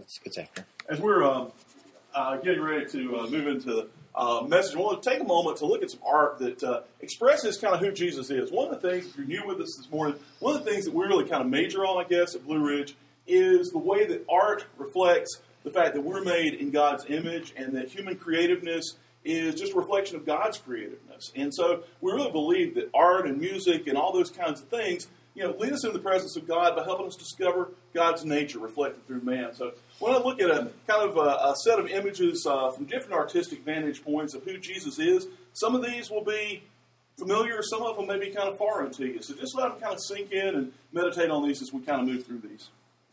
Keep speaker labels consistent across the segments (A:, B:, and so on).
A: It's after.
B: As we're getting ready to move into the message, I want to take a moment to look at some art that expresses kind of who Jesus is. One of the things, if you're new with us this morning, one of the things that we really kind of major on, I guess, at Blue Ridge is the way that art reflects the fact that we're made in God's image and that human creativeness is just a reflection of God's creativeness. And so we really believe that art and music and all those kinds of things, lead us into the presence of God by helping us discover God's nature reflected through man. So when I look at a kind of a set of images from different artistic vantage points of who Jesus is, some of these will be familiar, some of them may be kind of foreign to you. So just let them kind of sink in and meditate on these as we kind of move through these.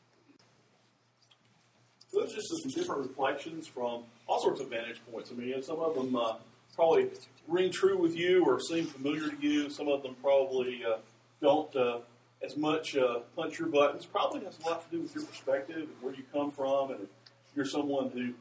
B: Those are just some different reflections from all sorts of vantage points. I mean, some of them probably ring true with you or seem familiar to you. Some of them probably don't as much punch your buttons. Probably has a lot to do with your perspective and where you come from. And if you're someone who,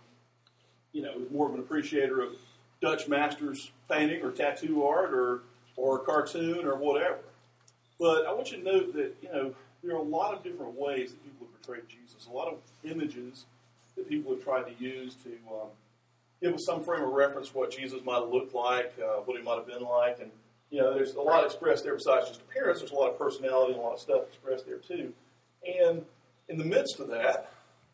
B: is more of an appreciator of Dutch masters painting or tattoo art or cartoon or whatever. But I want you to note that, there are a lot of different ways that people have portrayed Jesus. A lot of images that people have tried to use to give us some frame of reference what Jesus might have looked like, what he might have been like. And, there's a lot expressed there besides just appearance. There's a lot of personality and a lot of stuff expressed there too. And in the midst of that,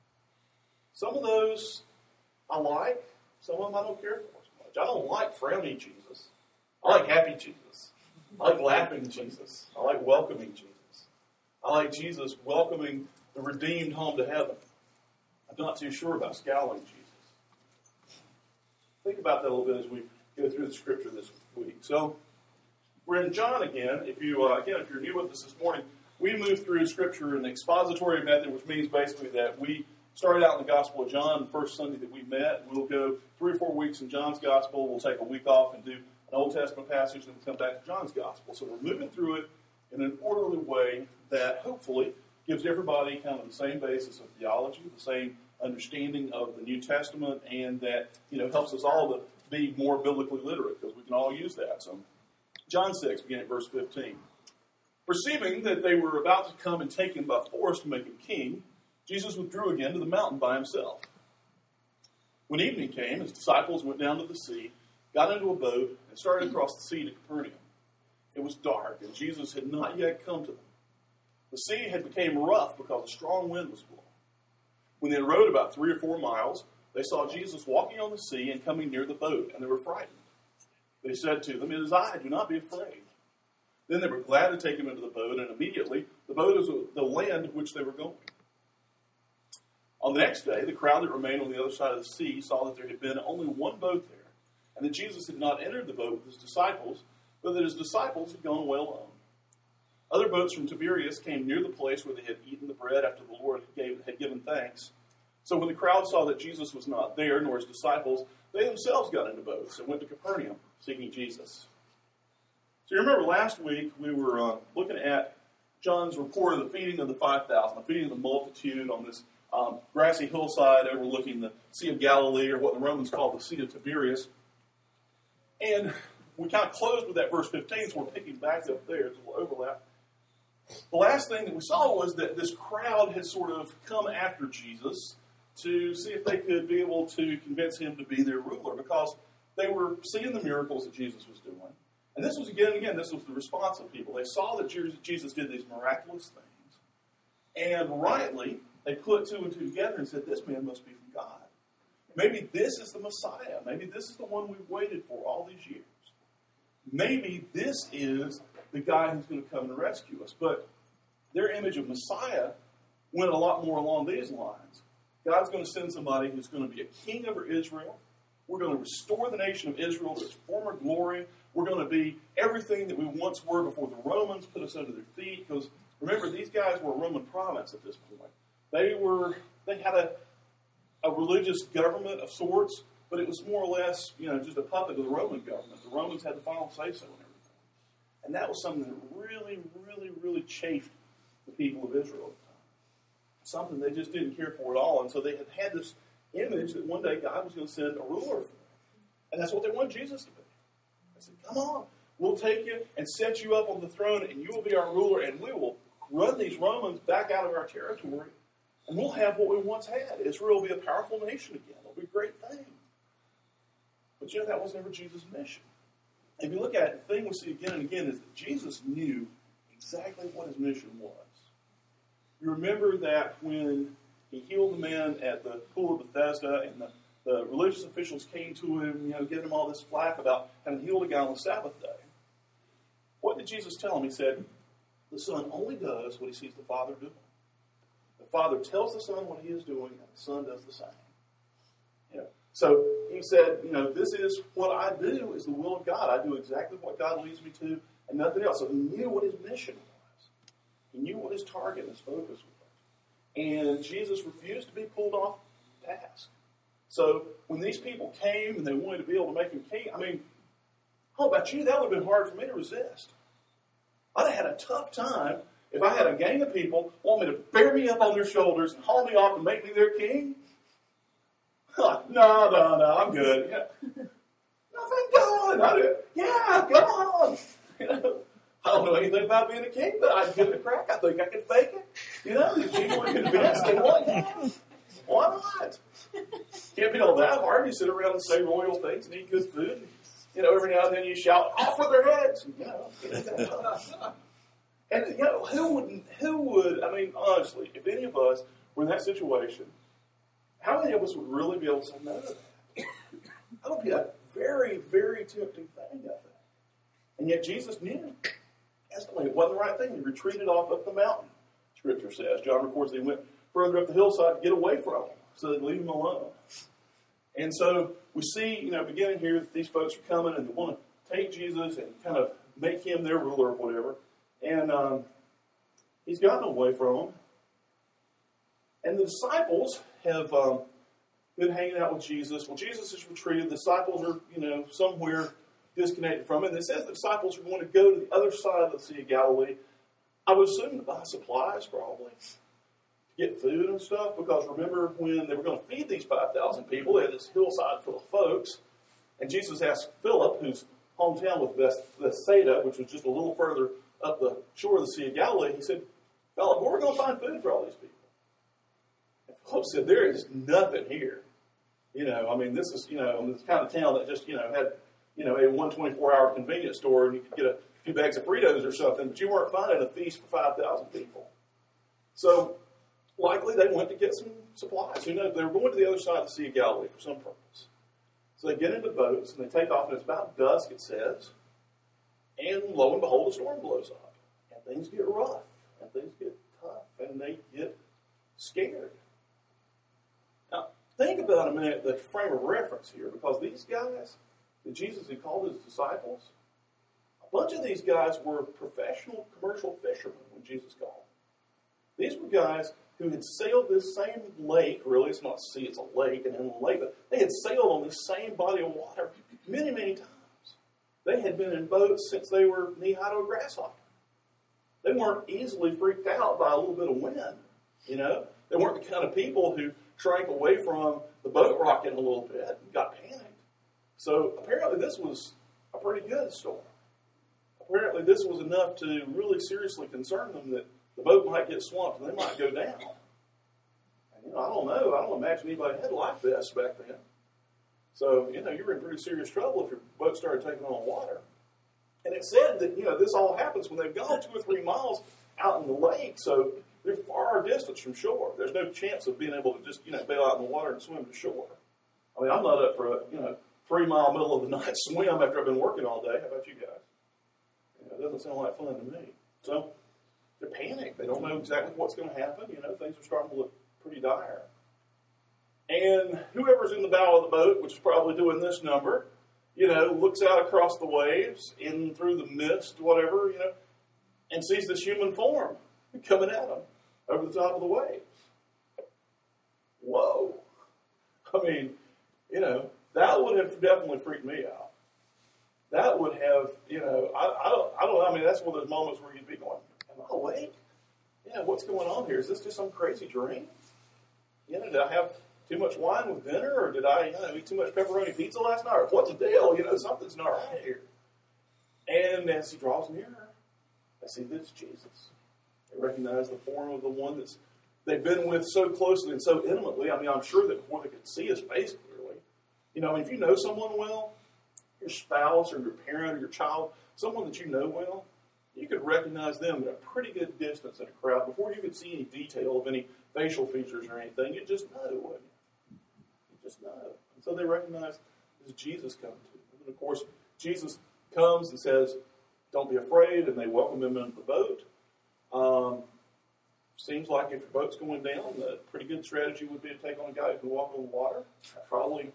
B: some of those I like, some of them I don't care for as much. I don't like frowny Jesus. I like happy Jesus. I like laughing Jesus. I like welcoming Jesus. I like Jesus welcoming the redeemed home to heaven. I'm not too sure about scowling Jesus. Think about that a little bit as we go through the scripture this week. So, we're in John again. If you're new with us this morning, we move through scripture in an expository method, which means basically that we started out in the Gospel of John the first Sunday that we met. We'll go 3 or 4 weeks in John's Gospel. We'll take a week off and do an Old Testament passage, then we'll come back to John's Gospel. So we're moving through it in an orderly way that hopefully gives everybody kind of the same basis of theology, the same understanding of the New Testament, and that helps us all to be more biblically literate, because we can all use that. So John 6, beginning at verse 15. Perceiving that they were about to come and take him by force to make him king, Jesus withdrew again to the mountain by himself. When evening came, his disciples went down to the sea, got into a boat, and started across the sea to Capernaum. It was dark, and Jesus had not yet come to them. The sea had become rough because a strong wind was blowing. When they had rowed about 3 or 4 miles, they saw Jesus walking on the sea and coming near the boat, and they were frightened. They said to them, "It is I, do not be afraid." Then they were glad to take him into the boat, and immediately the boat was the land which they were going. On the next day, the crowd that remained on the other side of the sea saw that there had been only one boat there, and that Jesus had not entered the boat with his disciples, but that his disciples had gone away alone. Other boats from Tiberias came near the place where they had eaten the bread after the Lord had given thanks. So when the crowd saw that Jesus was not there, nor his disciples, they themselves got into boats and went to Capernaum, seeking Jesus. So you remember last week we were looking at John's report of the feeding of the 5,000, the feeding of the multitude on this grassy hillside overlooking the Sea of Galilee, or what the Romans called the Sea of Tiberias. And we kind of closed with that verse 15, so we're picking back up there. It's a little overlap. The last thing that we saw was that this crowd had sort of come after Jesus to see if they could be able to convince him to be their ruler, because they were seeing the miracles that Jesus was doing. And this was this was the response of people. They saw that Jesus did these miraculous things, and rightly, they put 2 and 2 together and said, this man must be from God. Maybe this is the Messiah. Maybe this is the one we've waited for all these years. Maybe this is the guy who's going to come and rescue us. But their image of Messiah went a lot more along these lines. God's going to send somebody who's going to be a king over Israel. We're going to restore the nation of Israel to its former glory. We're going to be everything that we once were before the Romans put us under their feet. Because remember, these guys were a Roman province at this point. They had a religious government of sorts, but it was more or less, just a puppet of the Roman government. The Romans had the final say-so and everything. And that was something that really, really, really chafed the people of Israel at the time. Something they just didn't care for at all. And so they had this image that one day God was going to send a ruler for them. And that's what they wanted Jesus to be. They said, come on, we'll take you and set you up on the throne, and you will be our ruler, and we will run these Romans back out of our territory, And we'll have what we once had. Israel will be a powerful nation again. It'll be a great thing. But that was never Jesus' mission. If you look at it, the thing we see again and again is that Jesus knew exactly what his mission was. You remember that when he healed the man at the pool of Bethesda, and the religious officials came to him, giving him all this flack about having healed a guy on the Sabbath day. What did Jesus tell him? He said, the Son only does what he sees the Father doing. The Father tells the Son what he is doing, and the Son does the same. So he said, this is what I do is the will of God. I do exactly what God leads me to and nothing else. So he knew what his mission was. He knew what his target and his focus was. And Jesus refused to be pulled off task. So when these people came and they wanted to be able to make him king, I don't know about you, that would have been hard for me to resist. I'd have had a tough time if I had a gang of people want me to bear me up on their shoulders and haul me off and make me their king. No, I'm good. No, thank God. Come on. I don't know anything about being a king, but I'd give it a crack. I think I could fake it. These people are convinced they want him. Why not? Can't be all that hard. You sit around and say royal things and eat good food. Every now and then you shout, off with their heads. And, who would, honestly, if any of us were in that situation, how many of us would really be able to say no to that? That would be a very, very tempting thing, I think. And yet Jesus knew. Instantly, it wasn't the right thing. He retreated off up the mountain, Scripture says. John records that he went further up the hillside to get away from them, so they'd leave him alone. And so we see, beginning here, that these folks are coming and they want to take Jesus and kind of make him their ruler or whatever. And he's gotten away from them. And the disciples have been hanging out with Jesus. Well, Jesus has retreated. The disciples are, somewhere disconnected from it. And it says the disciples are going to go to the other side of the Sea of Galilee. I would assume to buy supplies, probably, to get food and stuff. Because remember when they were going to feed these 5,000 people, they had this hillside full of folks. And Jesus asked Philip, whose hometown was Bethsaida, which was just a little further up the shore of the Sea of Galilee, he said, Philip, where are we going to find food for all these people? And Philip said, there is nothing here. This is, this kind of town that just, had, a 124-hour convenience store and you could get a few bags of Fritos or something, but you weren't finding a feast for 5,000 people. So, likely they went to get some supplies. They were going to the other side of the Sea of Galilee for some purpose. So they get into boats and they take off, and it's about dusk, it says. And lo and behold, a storm blows up. And things get rough. And things get tough. And they get scared. Now, think about a minute the frame of reference here. Because these guys that Jesus had called his disciples, a bunch of these guys were professional commercial fishermen when Jesus called them. These were guys who had sailed this same lake. Really, it's not a sea, it's a lake. And in the lake, but they had sailed on this same body of water many, many times. They had been in boats since they were knee-high to a grasshopper. They weren't easily freaked out by a little bit of wind, They weren't the kind of people who shrank away from the boat rocking a little bit and got panicked. So apparently this was a pretty good storm. Apparently this was enough to really seriously concern them that the boat might get swamped and they might go down. And, I don't know. I don't imagine anybody had life vests back then. So, you were in pretty serious trouble if your boat started taking on water. And it said that, this all happens when they've gone 2 or 3 miles out in the lake, so they're far distance from shore. There's no chance of being able to just, bail out in the water and swim to shore. I'm not up for a, 3-mile middle of the night swim after I've been working all day. How about you guys? It doesn't sound like fun to me. So, they're panicked. They don't know exactly what's going to happen. Things are starting to look pretty dire. And whoever's in the bow of the boat, which is probably doing this number, looks out across the waves, in through the mist, whatever, and sees this human form coming at them over the top of the waves. Whoa. That would have definitely freaked me out. That would have, I don't know, that's one of those moments where you'd be going, am I awake? What's going on here? Is this just some crazy dream? Did I have too much wine with dinner, or did I, eat too much pepperoni pizza last night? Or what's the deal? Something's not right here. And as he draws nearer, I see that it's Jesus. They recognize the form of the one that's they've been with so closely and so intimately. I mean, I'm sure that before they could see his face clearly, if you know someone well, your spouse or your parent or your child, someone that you know well, you could recognize them at a pretty good distance in a crowd before you could see any detail of any facial features or anything. You just know, wouldn't you? You just know. And so they recognize this Jesus coming to them. And of course, Jesus comes and says, don't be afraid, and they welcome him into the boat. Seems like if your boat's going down, the pretty good strategy would be to take on a guy who can walk on the water. Probably,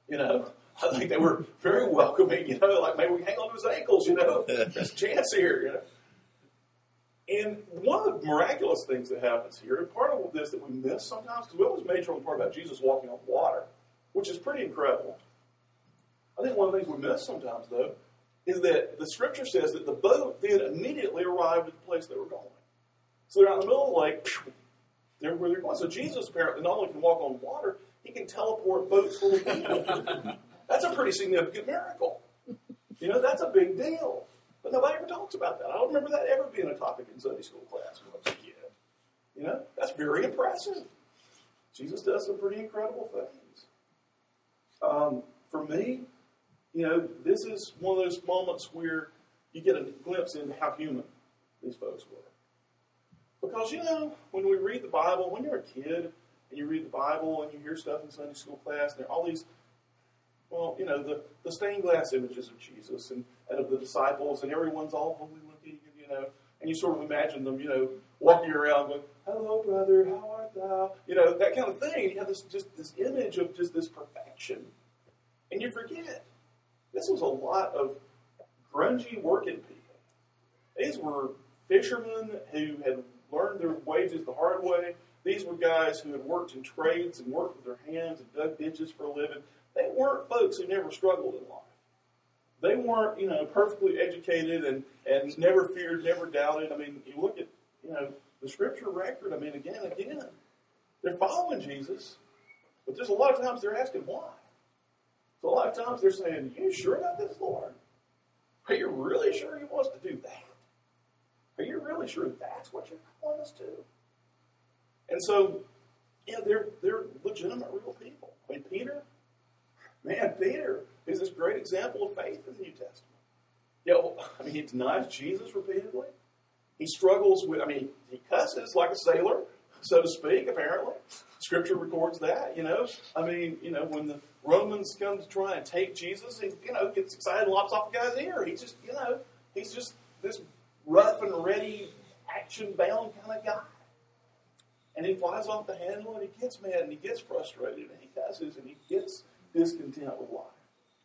B: I think they were very welcoming, like maybe we can hang on to his ankles, there's a chance here, And one of the miraculous things that happens here, and part of this that we miss sometimes, because we always major on the part about Jesus walking on water, which is pretty incredible. I think one of the things we miss sometimes, though, is that the Scripture says that the boat then immediately arrived at the place they were going. So they're out in the middle of the lake, they're where they're going. So Jesus apparently not only can walk on water, he can teleport boats full of people. That's a pretty significant miracle. That's a big deal. But nobody ever talks about that. I don't remember that ever being a topic in Sunday school class when I was a kid. That's very impressive. Jesus does some pretty incredible things. For me, this is one of those moments where you get a glimpse into how human these folks were. Because, when we read the Bible, when you're a kid and you read the Bible and you hear stuff in Sunday school class, and there are all these, the stained glass images of Jesus and of the disciples, and everyone's all holy looking, and you sort of imagine them, walking around going, hello, brother, how art thou? That kind of thing. You have this image of just this perfection. And you forget, this was a lot of grungy working people. These were fishermen who had learned their wages the hard way. These were guys who had worked in trades and worked with their hands and dug ditches for a living. They weren't folks who never struggled in life. They weren't, perfectly educated and never feared, never doubted. I mean, you look at, the Scripture record, again and again. They're following Jesus, but there's a lot of times they're asking why. So a lot of times they're saying, are you sure about this, Lord? Are you really sure he wants to do that? Are you really sure that's what you're calling us to? And so, they're legitimate, real people. Peter is this great example of faith in the New Testament. He denies Jesus repeatedly. He struggles with, he cusses like a sailor, so to speak, apparently. Scripture records that, when the Romans come to try and take Jesus, he, gets excited and lops off the guy's ear. He's just this rough and ready, action-bound kind of guy. And he flies off the handle, and he gets mad, and he gets frustrated, and he cusses, and he gets discontent with life.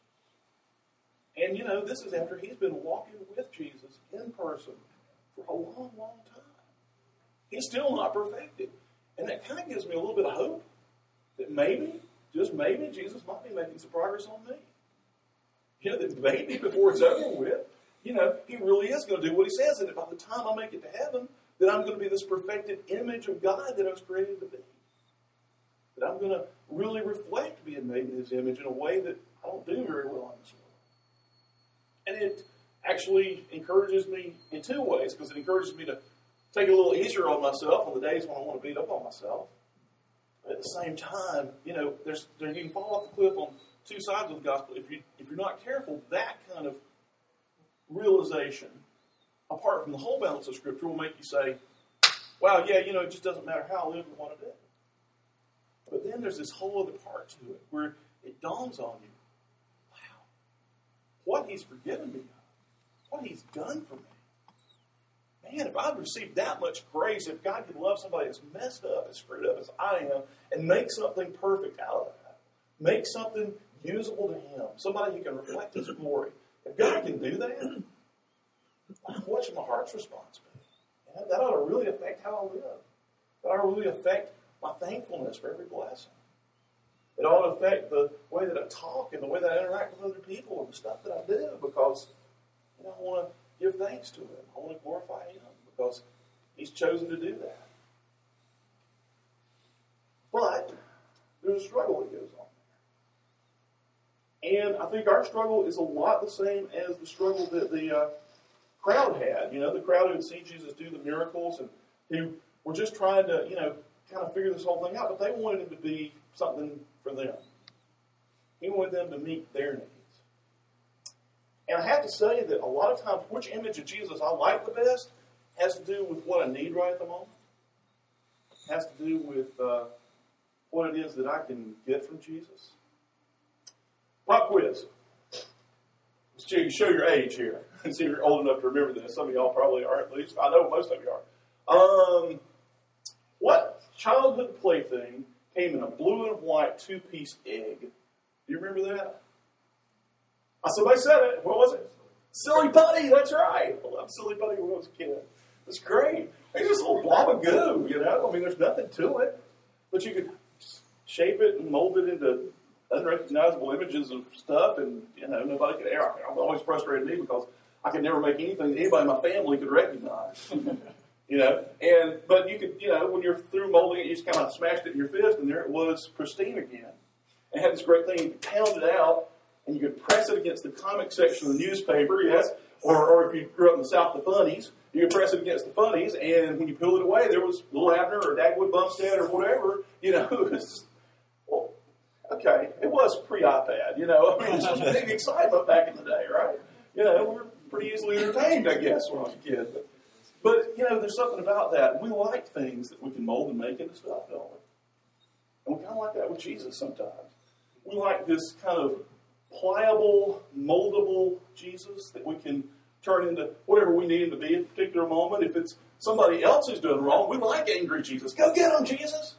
B: And, this is after he's been walking with Jesus in person for a long, long time. He's still not perfected. And that kind of gives me a little bit of hope that maybe, just maybe, Jesus might be making some progress on me. That maybe before it's over with, he really is going to do what he says, and that by the time I make it to heaven, that I'm going to be this perfected image of God that I was created to be. That I'm going to really reflect being made in his image in a way that I don't do very well in this world. And it actually encourages me in two ways, because it encourages me to take it a little easier on myself on the days when I want to beat up on myself. But at the same time, you can fall off the cliff on two sides of the gospel. If you're not careful, that kind of realization, apart from the whole balance of Scripture, will make you say, wow, it just doesn't matter how I live or what I do. But then there's this whole other part to it where it dawns on you, wow, what he's forgiven me of, what he's done for me. Man, if I've received that much grace, if God could love somebody as messed up, as screwed up as I am, and make something perfect out of that, make something usable to him, somebody who can reflect his glory, if God can do that, what should my heart's response be? That ought to really affect how I live. That ought to really affect my thankfulness for every blessing. It ought to affect the way that I talk and the way that I interact with other people and the stuff that I do, because I want to give thanks to him. I want to glorify him because he's chosen to do that. But there's a struggle that goes on there. And I think our struggle is a lot the same as the struggle that the crowd had. The crowd who had seen Jesus do the miracles and who were just trying to, kind of figure this whole thing out, but they wanted him to be something for them. He wanted them to meet their needs. And I have to say that a lot of times, which image of Jesus I like the best has to do with what I need right at the moment. It has to do with what it is that I can get from Jesus. Pop quiz. Let's show your age here and see if you're old enough to remember this. Some of y'all probably are, at least. I know most of you are. What childhood plaything came in a blue and white 2-piece egg? Do you remember that? Somebody said it. What was it? Silly Putty. That's right. I loved Silly Putty when I was a kid. It's great. It's just a little blob of goo, you know. I mean, there's nothing to it. But you could shape it and mold it into unrecognizable images of stuff, and, you know, nobody could ever. It always frustrated me because I could never make anything that anybody in my family could recognize. You know, but you could, you know, when you're through molding it, you just kind of smashed it in your fist, and there it was, pristine again. And it had this great thing, you could pound it out, and you could press it against the comic section of the newspaper, yes, or if you grew up in the South, the funnies, you could press it against the funnies, and when you pulled it away, there was Little Abner or Dagwood Bumstead or whatever, you know. It was just, well, okay, it was pre-iPad, you know. I mean, it was big excitement back in the day, right? You know, we were pretty easily entertained, I guess, when I was a kid. But, you know, there's something about that. We like things that we can mold and make into stuff, don't we? And we kind of like that with Jesus sometimes. We like this kind of pliable, moldable Jesus that we can turn into whatever we need him to be at a particular moment. If it's somebody else who's doing wrong, we like angry Jesus. Go get him, Jesus!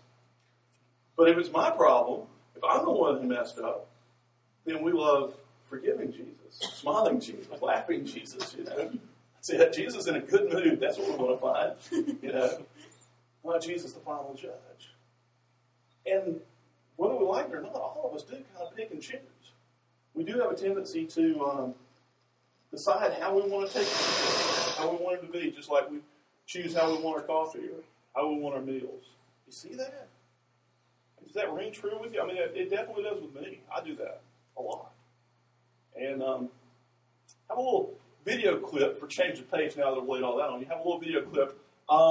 B: But if it's my problem, if I'm the one who messed up, then we love forgiving Jesus, smiling Jesus, laughing Jesus, you know. See, that Jesus in a good mood, that's what we want to find, you know. Not Jesus, the final judge. And whether we like it or not, all of us do kind of pick and choose. We do have a tendency to decide how we want to take it, how we want it to be, just like we choose how we want our coffee or how we want our meals. You see that? Does that ring true with you? I mean, it definitely does with me. I do that a lot. And have a little video clip for change of pace now that I've laid all that on you. Have a little video clip.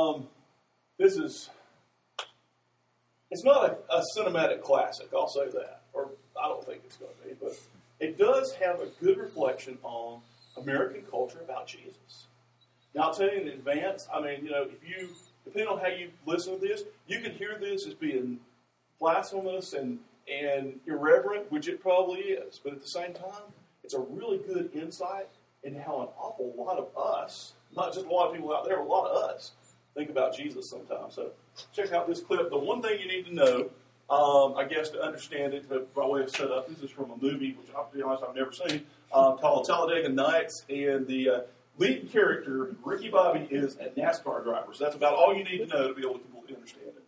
B: It's not a cinematic classic, I'll say that. Or I don't think it's going to be, but it does have a good reflection on American culture about Jesus. Now, I'll tell you in advance, I mean, you know, depending on how you listen to this, you can hear this as being blasphemous and irreverent, which it probably is. But at the same time, it's a really good insight into how an awful lot of us, not just a lot of people out there, but a lot of us, think about Jesus sometimes. So check out this clip. The one thing you need to know, I guess to understand it, but by way of setup, this is from a movie, which I'll be honest, I've never seen, called Talladega Nights, and the lead character, Ricky Bobby, is a NASCAR driver. So that's about all you need to know to be able to completely understand it.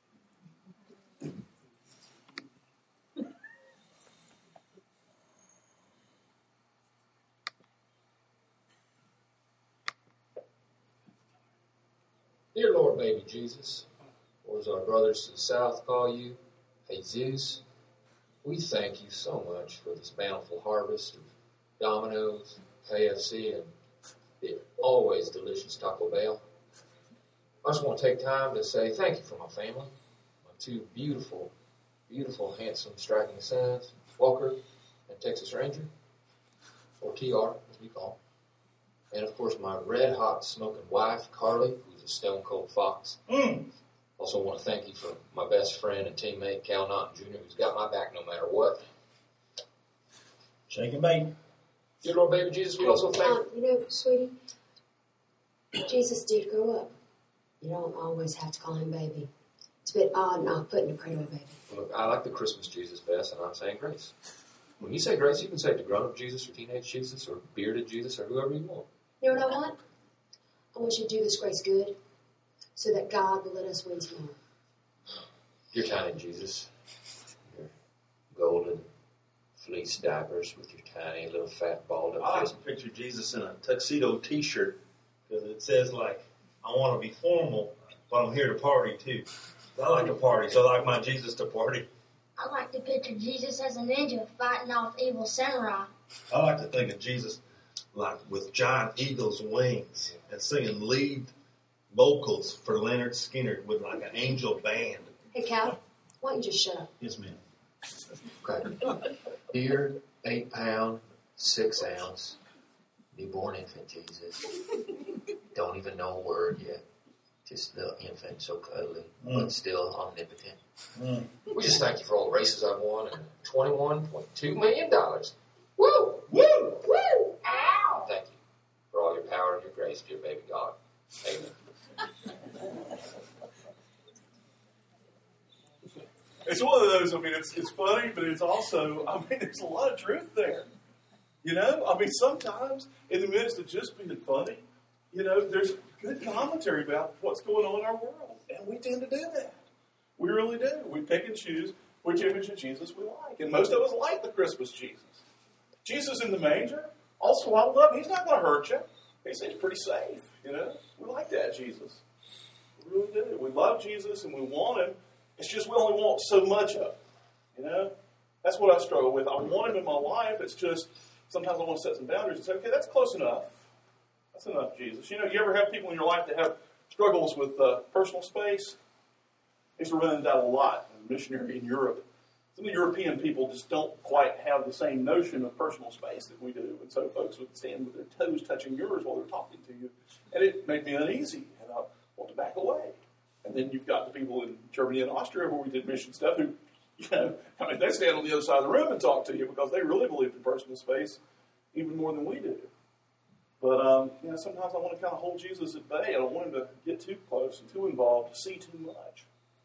A: Dear Lord, baby Jesus, or as our brothers to the south call you, Jesus, we thank you so much for this bountiful harvest of Domino's, KFC, and the always delicious Taco Bell. I just want to take time to say thank you for my family, my two beautiful, beautiful, handsome, striking sons, Walker and Texas Ranger, or TR, as we call him. And, of course, my red-hot smoking wife, Carly, who's a stone-cold fox. Also want to thank you for my best friend and teammate, Cal Naughton Jr., who's got my back no matter what.
C: Shake and bake.
A: Dear Lord, baby Jesus, we also thank
D: you. You know, sweetie, Jesus did grow up. You don't always have to call him baby. It's a bit odd not putting a prayer on baby.
A: Look, I like the Christmas Jesus best, and I'm saying grace. When you say grace, you can say it to grown-up Jesus or teenage Jesus or bearded Jesus or whoever you want.
D: You know what I want? I want you to do this grace good so that God will let us win tomorrow.
A: You're tiny Jesus. Your golden fleece diapers with your tiny little fat balled up
C: I
A: face.
C: like to picture Jesus in a tuxedo T-shirt because it says, like, I want to be formal, but I'm here to party, too. I like to party, so I like my Jesus to party.
E: I like to picture Jesus as a ninja fighting off evil samurai.
C: I like to think of Jesus like with giant eagle's wings and singing lead vocals for Leonard Skinner with like an angel band.
D: Hey, Cal, why don't you just shut up?
C: Yes, ma'am.
A: Okay. Dear 8 pound, 6 ounce, newborn infant Jesus. Don't even know a word yet. Just the infant, so cuddly, but still omnipotent. We just thank you for all the races I've won and $21.2 million. Woo! Woo! Woo! Ow! Thank you for all your power and your grace, dear baby God. Amen.
B: It's one of those, it's funny, but it's also, there's a lot of truth there. Sometimes in the midst of just being funny, there's good commentary about what's going on in our world. And we tend to do that. We really do. We pick and choose which image of Jesus we like. And most of us like the Christmas Jesus. Jesus in the manger, all swaddled up, he's not going to hurt you. He seems pretty safe, We like that Jesus. We really do. We love Jesus and we want him. It's just we only want so much of him, That's what I struggle with. I want him in my life. It's just sometimes I want to set some boundaries and say, okay, that's close enough. That's enough, Jesus. You ever have people in your life that have struggles with personal space? I used to run into that a lot. I'm a missionary in Europe. Some of the European people just don't quite have the same notion of personal space that we do. And so folks would stand with their toes touching yours while they're talking to you. And it made me uneasy. And I want to back away. And then you've got the people in Germany and Austria where we did mission stuff who, they stand on the other side of the room and talk to you because they really believe in personal space even more than we do. But, sometimes I want to kind of hold Jesus at bay. I don't want him to get too close and too involved, to see too much.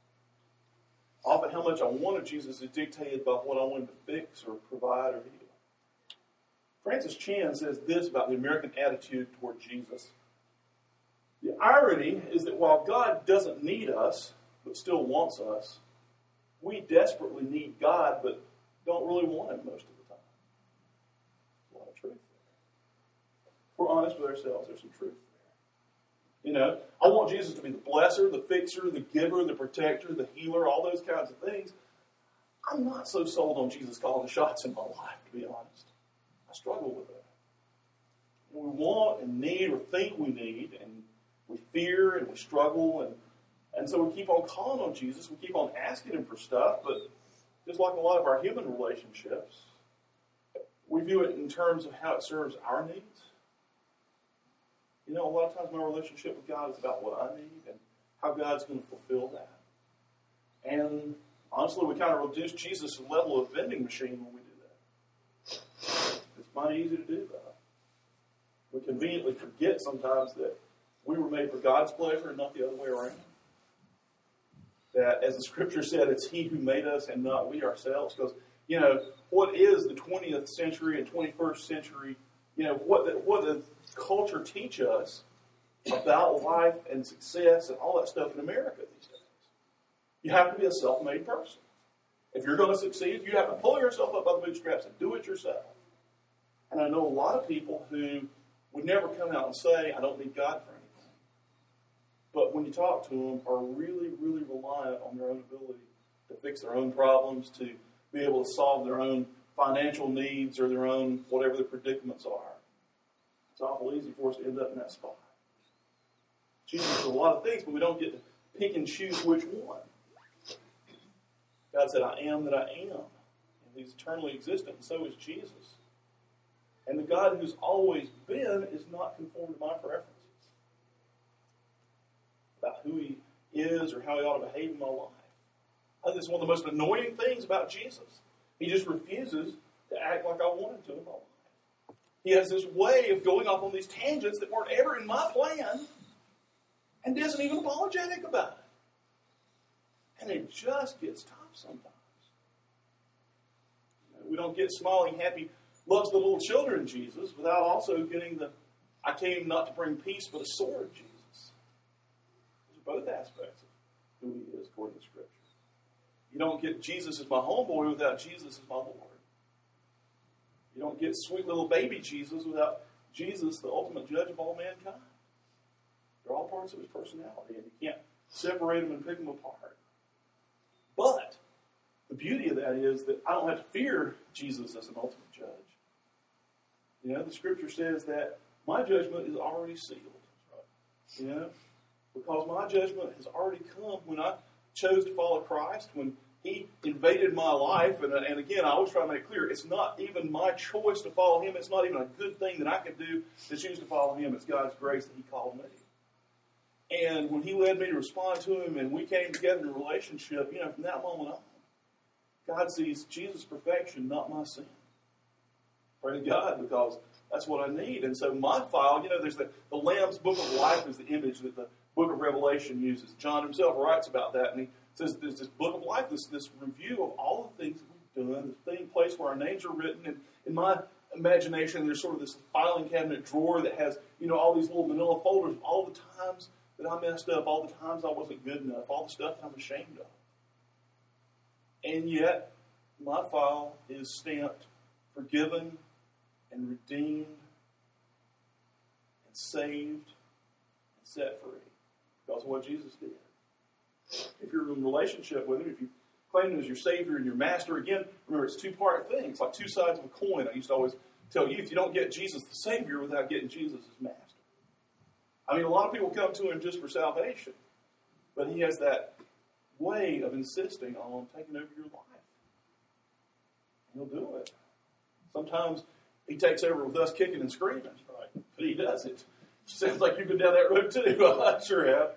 B: Often how much I want of Jesus is dictated by what I want him to fix or provide or heal. Francis Chan says this about the American attitude toward Jesus. The irony is that while God doesn't need us, but still wants us, we desperately need God, but don't really want him most of the time. There's a lot of truth there. If we're honest with ourselves, there's some truth there. I want Jesus to be the blesser, the fixer, the giver, the protector, the healer, all those kinds of things. I'm not so sold on Jesus calling the shots in my life, to be honest. I struggle with that. We want and need or think we need, and we fear and we struggle, and so we keep on calling on Jesus. We keep on asking him for stuff, but just like a lot of our human relationships, we view it in terms of how it serves our needs. A lot of times my relationship with God is about what I need and how God's going to fulfill that. And honestly, we kind of reduce Jesus to the level of vending machine when we do that. It's mighty easy to do that. We conveniently forget sometimes that we were made for God's pleasure and not the other way around. That, as the scripture said, it's he who made us and not we ourselves. Because, what is the 20th century and 21st century, what does culture teach us about life and success and all that stuff in America these days? You have to be a self-made person. If you're going to succeed, you have to pull yourself up by the bootstraps and do it yourself. And I know a lot of people who would never come out and say, I don't need God for anything. But when you talk to them, are really, really reliant on their own ability to fix their own problems, to be able to solve their own financial needs or their own whatever the predicaments are. It's awful easy for us to end up in that spot. Jesus does a lot of things, but we don't get to pick and choose which one. God said, I am that I am. And he's eternally existent, and so is Jesus. And the God who's always been is not conformed to my preferences about who he is or how he ought to behave in my life. I think it's one of the most annoying things about Jesus. He just refuses to act like I want him to in my life. He has this way of going off on these tangents that weren't ever in my plan and isn't even apologetic about it. And it just gets tough sometimes. We don't get smiling, happy, loves the little children Jesus without also getting the I came not to bring peace but a sword Jesus. Those are both aspects of who he is according to Scripture. You don't get Jesus as my homeboy without Jesus as my Lord. You don't get sweet little baby Jesus without Jesus, the ultimate judge of all mankind. They're all parts of his personality, and you can't separate them and pick them apart. But the beauty of that is that I don't have to fear Jesus as an ultimate judge. The Scripture says that my judgment is already sealed. Because my judgment has already come when I chose to follow Christ, when He invaded my life. And again, I always try to make it clear, it's not even my choice to follow Him. It's not even a good thing that I could do to choose to follow Him. It's God's grace that He called me. And when He led me to respond to Him and we came together in a relationship, from that moment on, God sees Jesus' perfection, not my sin. Pray to God, because that's what I need. And so my file, there's the Lamb's Book of Life is the image that the Book of Revelation uses. John himself writes about that, and he says there's this Book of Life, this review of all the things that we've done, the place where our names are written. And in my imagination, there's sort of this filing cabinet drawer that has, all these little manila folders of all the times that I messed up, all the times I wasn't good enough, all the stuff that I'm ashamed of. And yet, my file is stamped forgiven and redeemed and saved and set free because of what Jesus did. If you're in a relationship with Him, if you claim Him as your Savior and your Master, again, remember, it's two-part thing. It's like two sides of a coin. I used to always tell you, if you don't get Jesus the Savior without getting Jesus as Master. I mean, a lot of people come to Him just for salvation, but He has that way of insisting on taking over your life. He'll do it. Sometimes He takes over with us kicking and screaming, right? But He does it. Sounds like you've been down that road too. I sure have.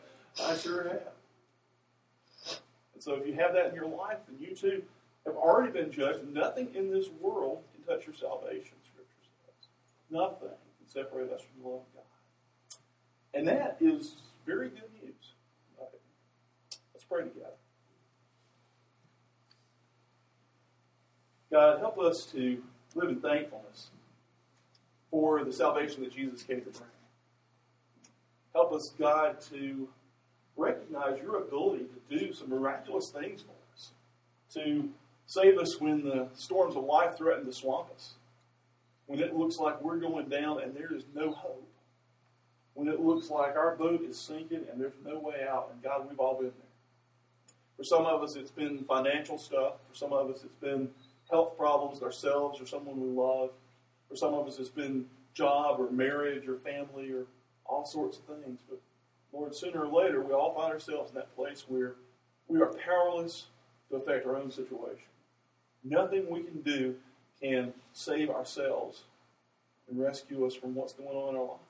B: And so if you have that in your life, then you too have already been judged. Nothing in this world can touch your salvation, Scripture says. Nothing can separate us from the love of God. And that is very good news. Right? Let's pray together. God, help us to live in thankfulness for the salvation that Jesus came to bring. Help us, God, to recognize your ability to do some miraculous things for us, to save us when the storms of life threaten to swamp us, when it looks like we're going down and there is no hope, when it looks like our boat is sinking and there's no way out. And God, we've all been there. For some of us, it's been financial stuff. For some of us, it's been health problems with ourselves or someone we love. For some of us, it's been job or marriage or family or all sorts of things. But Lord, sooner or later, we all find ourselves in that place where we are powerless to affect our own situation. Nothing we can do can save ourselves and rescue us from what's going on in our lives.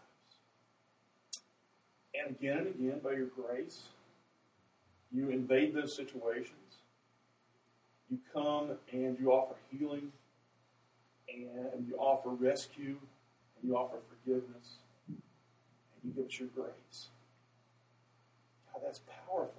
B: And again, by your grace, you invade those situations. You come and you offer healing, and you offer rescue, and you offer forgiveness, and you give us your grace. God, that's powerful.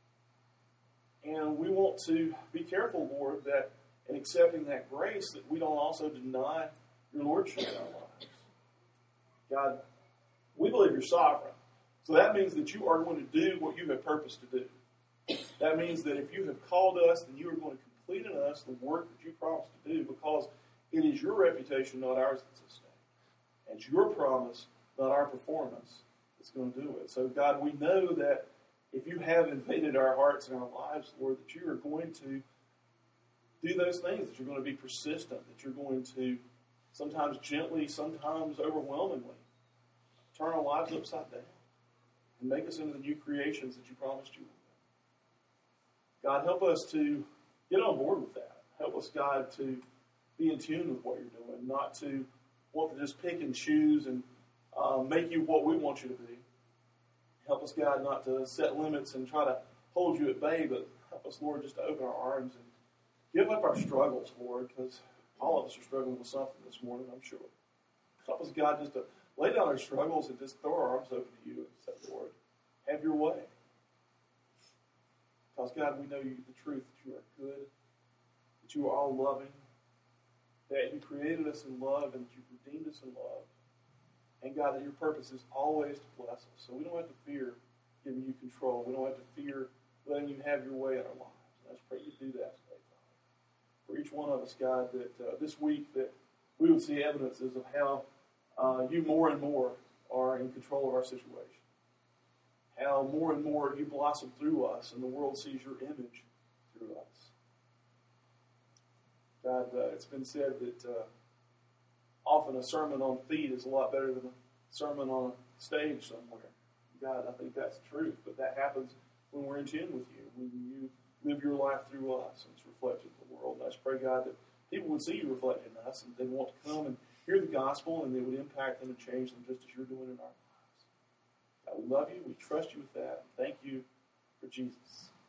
B: And we want to be careful, Lord, that in accepting that grace, that we don't also deny your lordship in our lives. God, we believe you're sovereign. So that means that you are going to do what you have purposed to do. That means that if you have called us, then you are going to complete in us the work that you promised to do, because it is your reputation, not ours, that's at stake. And it's your promise, not our performance, that's going to do it. So, God, we know that if you have invaded our hearts and our lives, Lord, that you are going to do those things, that you're going to be persistent, that you're going to sometimes gently, sometimes overwhelmingly turn our lives upside down and make us into the new creations that you promised you would. God, help us to get on board with that. Help us, God, to be in tune with what you're doing, not to want to just pick and choose and make you what we want you to be. Help us, God, not to set limits and try to hold you at bay, but help us, Lord, just to open our arms and give up our struggles, Lord, because all of us are struggling with something this morning, I'm sure. Help us, God, just to lay down our struggles and just throw our arms open to you and say, Lord, have your way. Because, God, we know you the truth, that you are good, that you are all loving, that you created us in love, and that you redeemed us in love. And, God, that your purpose is always to bless us. So we don't have to fear giving you control. We don't have to fear letting you have your way in our lives. And I just pray you do that today, God. For each one of us, God, that this week that we would see evidences of how you more and more are in control of our situation. How more and more you blossom through us and the world sees your image through us. God, it's been said that often a sermon on feet is a lot better than a sermon on a stage somewhere. God, I think that's the truth. But that happens when we're in tune with you, when you live your life through us and it's reflected in the world. And I just pray, God, that people would see you reflected in us and they want to come and hear the gospel and they would impact them and change them just as you're doing in our lives. God, we love you. We trust you with that. Thank you for Jesus.